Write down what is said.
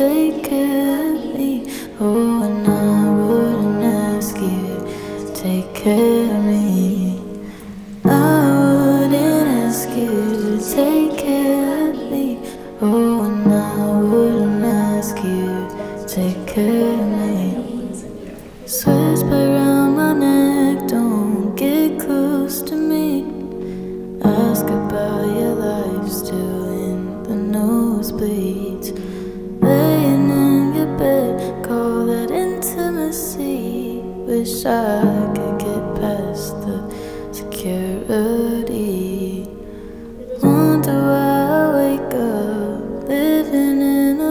take care of me. Oh, and I wouldn't ask you to take care of me. I wouldn't ask you to take care of me. Oh, and I wouldn't ask you to take care of me. Swear